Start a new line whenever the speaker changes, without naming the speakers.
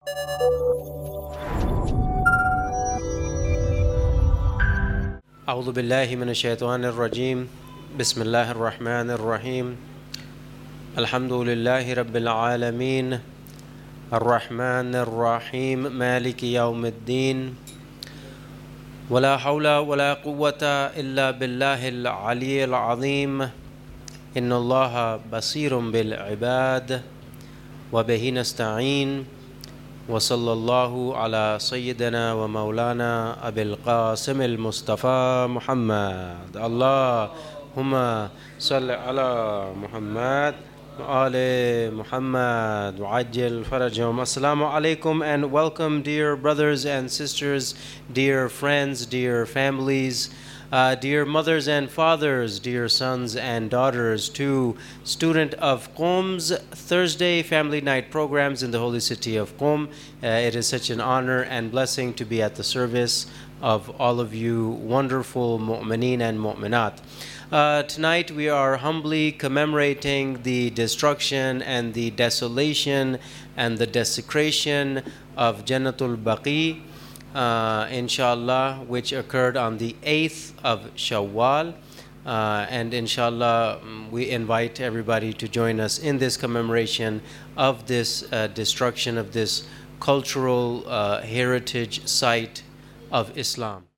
أعوذ بالله من الشيطان الرجيم بسم الله الرحمن الرحيم الحمد لله رب العالمين الرحمن الرحيم مالك يوم الدين ولا حول ولا قوة إلا بالله العلي العظيم إن الله بصير بالعباد وبه نستعين وصلى الله على سيدنا ومولانا أبي القاسم المصطفى محمد اللهم صل على محمد وآل محمد وعجل فرجهم. Assalamu alaikum and welcome, dear brothers and sisters, dear friends, dear families, dear mothers and fathers, dear sons and daughters, to student of Qom's Thursday Family Night programs in the holy city of Qom. It is such an honor and blessing to be at the service of all of you wonderful mu'mineen and mu'minat. Tonight we are humbly commemorating the destruction and the desolation and the desecration of Jannatul Baqi, inshallah, which occurred on the 8th of Shawwal. And inshallah, we invite everybody to join us in this commemoration of this destruction of this cultural heritage site of Islam.